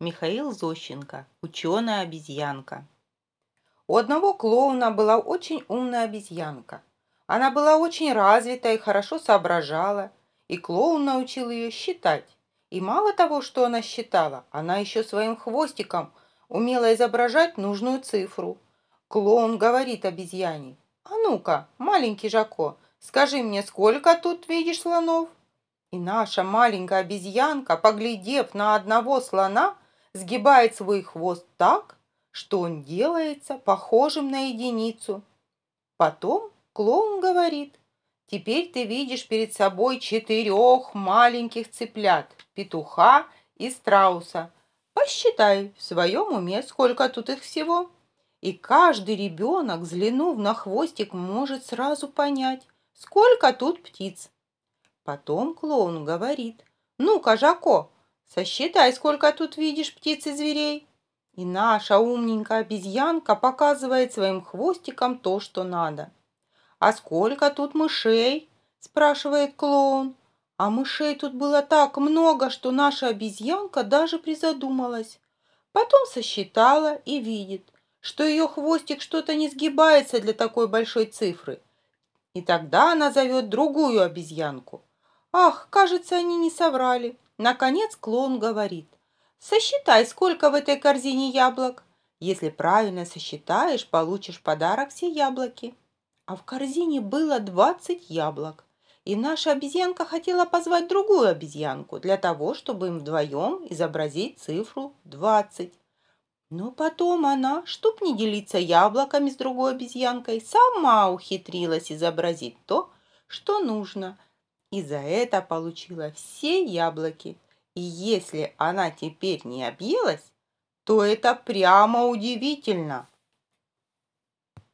Михаил Зощенко. Ученая-обезьянка. У одного клоуна была очень умная обезьянка. Она была очень развита и хорошо соображала, и клоун научил ее считать. И мало того, что она считала, она еще своим хвостиком умела изображать нужную цифру. Клоун говорит обезьяне: «А ну-ка, маленький Жако, скажи мне, сколько тут видишь слонов?» И наша маленькая обезьянка, поглядев на одного слона, сгибает свой хвост так, что он делается похожим на единицу. Потом клоун говорит: «Теперь ты видишь перед собой 4 маленьких цыплят, петуха и страуса. Посчитай в своем уме, сколько тут их всего». И каждый ребенок, взглянув на хвостик, может сразу понять, сколько тут птиц. Потом клоун говорит: «Ну-ка, Жако, сосчитай, сколько тут видишь птиц и зверей». И наша умненькая обезьянка показывает своим хвостиком то, что надо. «А сколько тут мышей?» – спрашивает клоун. А мышей тут было так много, что наша обезьянка даже призадумалась. Потом сосчитала и видит, что ее хвостик что-то не сгибается для такой большой цифры. И тогда она зовет другую обезьянку. Ах, кажется, они не соврали. Наконец клоун говорит: «Сосчитай, сколько в этой корзине яблок. Если правильно сосчитаешь, получишь подарок все яблоки». А в корзине было 20 яблок. И наша обезьянка хотела позвать другую обезьянку для того, чтобы им вдвоем изобразить цифру 20. Но потом она, чтоб не делиться яблоками с другой обезьянкой, сама ухитрилась изобразить то, что нужно, и за это получила все яблоки. И если она теперь не объелась, то это прямо удивительно.